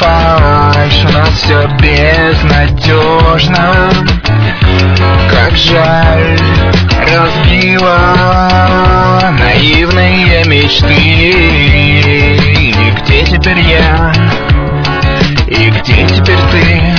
фальшь, у нас все безнадежно. Как жаль, разбила наивные мечты. И где теперь я? И где теперь ты?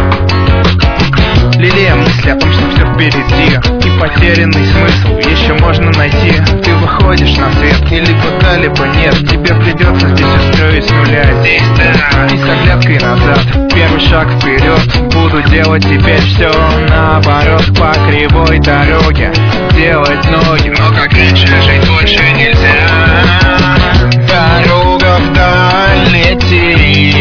Лелея мысли о том, что все впереди, и потерянный смысл еще можно найти. Ты выходишь на свет или куда-либо нет, тебе придется здесь все строить с нуля. Здесь да, и с оглядкой назад, первый шаг вперед. Буду делать теперь все наоборот, по кривой дороге делать ноги, но как раньше жить больше нельзя. Дорога вдаль летит,